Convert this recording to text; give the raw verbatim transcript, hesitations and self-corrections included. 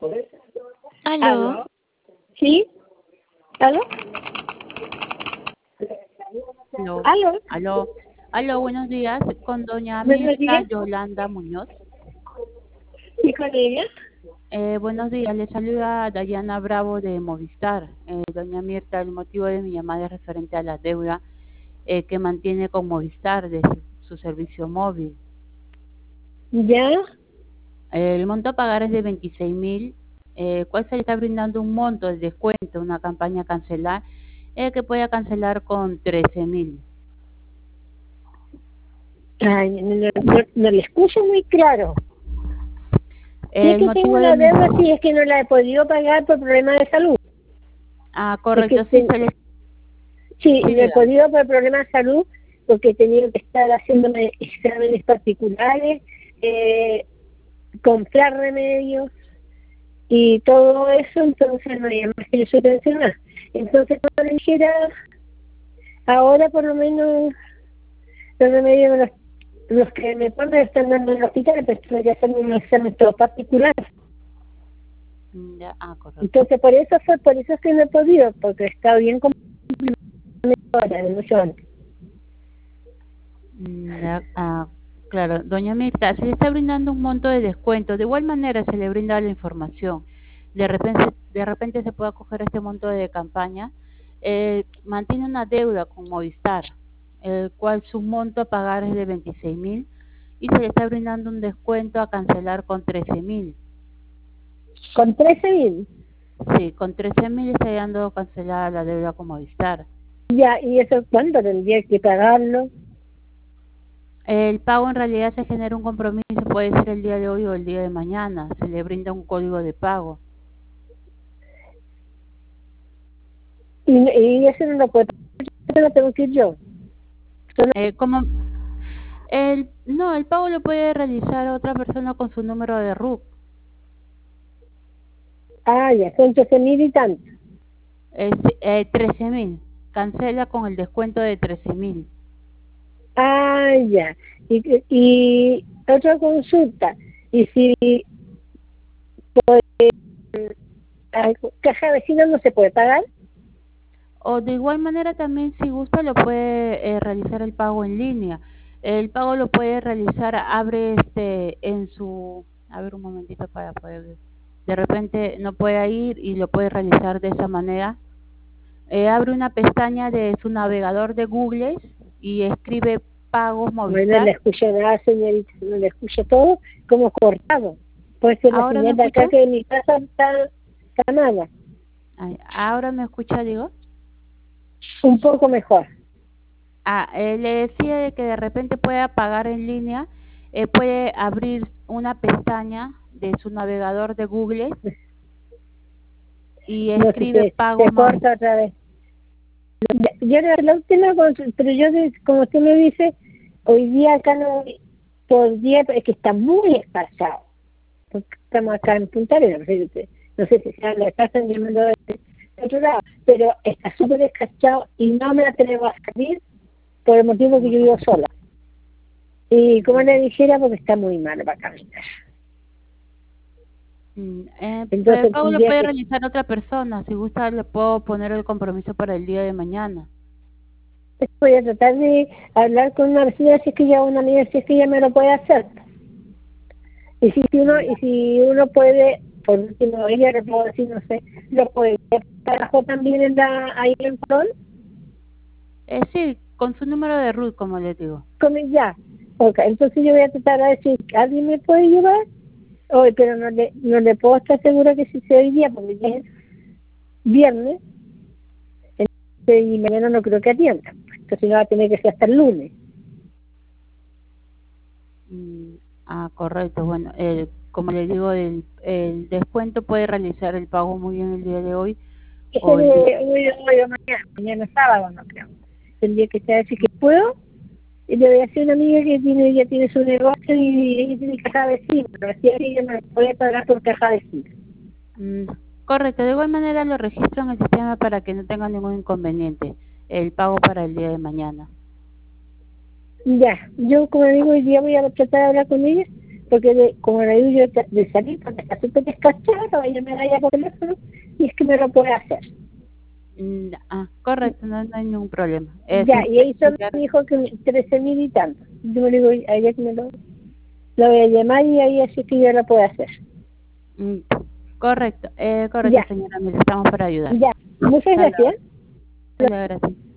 Aló. ¿Aló? ¿Sí? ¿Aló? Aló. ¿Aló? Aló. Aló, buenos días. Con doña Buenos Mirta días. Yolanda Muñoz. ¿Sí con ella? Eh, buenos días. Le saluda Dayana Bravo de Movistar. Eh, doña Mirta, el motivo de mi llamada es referente a la deuda eh, que mantiene con Movistar de su, su servicio móvil. ¿Ya? El monto a pagar es de veintiséis mil, eh, cual se le está brindando un monto de descuento, una campaña a cancelar, eh, que pueda cancelar con trece mil. Ay, no, no, no, no le escucho muy claro. Sí es El que tengo motivo de una mi... deuda, sí es que no la he podido pagar por problemas de salud. Ah, Es que correcto, sí, ten- se le... sí, Sí, no he dígame. podido por problemas de salud porque he tenido que estar haciéndome exámenes particulares, eh, comprar remedios y todo eso, entonces no había más que yo subvencionar. Entonces, cuando le dijera, ahora por lo menos los remedios me los, los que me ponen están dando en el hospital, pues tuve que hacerme unos exámenes todos particulares. Mm, ya, ah, correcto. Entonces, por eso fue, por eso es que no he podido, porque está bien como ahora, de mucho antes. Mm, ya, ah, claro, doña Mirta, se le está brindando un monto de descuento. De igual manera se le brinda la información. De repente, de repente se puede acoger este monto de campaña. Eh, mantiene una deuda con Movistar, el cual su monto a pagar es de veintiséis mil y se le está brindando un descuento a cancelar con trece mil. Con trece mil, Sí, con trece mil está dando cancelada la deuda con Movistar. ya, y eso, ¿cuánto tendría que pagarlo? El pago en realidad se genera un compromiso, puede ser el día de hoy o el día de mañana. Se le brinda un código de pago. Y, y eso no lo puedo pagar, eso lo tengo que ir yo. Solo- Eh, como el no, el pago lo puede realizar otra persona con su número de R U C. ah, ya, son trece mil y tanto. Es eh, trece mil. Cancela con el descuento de trece mil. Ah, ya. Y, y otra consulta, y si por eh, caja de vecinos no se puede pagar, O de igual manera también si gusta lo puede eh, realizar el pago en línea. El pago lo puede realizar, abre este en su, a ver un momentito para poder ver. De repente no puede ir y lo puede realizar de esa manera. Eh, abre una pestaña de su navegador de Google y escribe pagos bueno, le Movistar. escucho nada, señorita, no le escucho todo como cortado. Puede ser la ¿Ahora me señal de escucha? acá que de mi casa está, está mala, Ay, ¿ahora me escucha, digo? un poco mejor. Ah, eh, le decía de que de repente puede pagar en línea, eh, puede abrir una pestaña de su navegador de Google y No sé si escribe se, pagos se Movistar. corta otra vez. Yo era la última consulta, pero yo, de- como usted me dice, hoy día acá no, por día es que está muy esparciado. Porque estamos acá en Punta Arenas, no sé, si- no sé si sea la casa en el mundo de de otro lado, pero está súper escarchado y no me atrevo a salir por el motivo que yo vivo sola. Y como le dijera, porque está muy mal para caminar. Mm, eh, pero el Entonces pago lo tendría puede que, realizar otra persona. Si gusta, le puedo poner el compromiso para el día de mañana. voy a tratar de hablar con una vecina si es que ya una amiga, si es que ella me lo puede hacer. Y si uno, y si uno puede, por último, ella le puedo decir, no sé, lo puede trabajo también en la, ahí en Colón, Eh, sí, con su número de R U T, como les digo. con el ya. Ok, entonces yo voy a tratar de decir, ¿alguien me puede llevar? Hoy, pero no le, no le puedo estar segura que si sea hoy día, porque ya es viernes, entonces, y mañana no creo que atienda. Entonces no va a tener que ser hasta el lunes. Mm, ah, correcto. Bueno, eh, como les digo, el, el descuento puede realizar el pago muy bien el día de hoy Ese o el día. de hoy, hoy o mañana, mañana sábado no creo. Tendría que estar así que puedo. Y le voy a hacer una amiga que tiene, ella tiene su negocio y ella tiene caja vecina, pero así ella me puede pagar por caja vecina. Mm, correcto. De igual manera lo registro en el sistema para que no tenga ningún inconveniente. El pago para el día de mañana. Ya, yo como digo, hoy día voy a tratar de hablar con ella porque de, como le digo yo, de de salir porque está súper descachado, ella me da ya por teléfono y es que me lo puede hacer. Mm, ah, correcto, no, no hay ningún problema. Eh, Ya, y ahí solo simplificar. me dijo que trece mil y tanto. Yo le digo a ella que me lo, lo voy a llamar y ahí así que yo lo puedo hacer. Mm, correcto, eh, correcto, Ya, señora, Mil, estamos para ayudar. ya. Muchas Hasta gracias. luego. Hasta luego, gracias.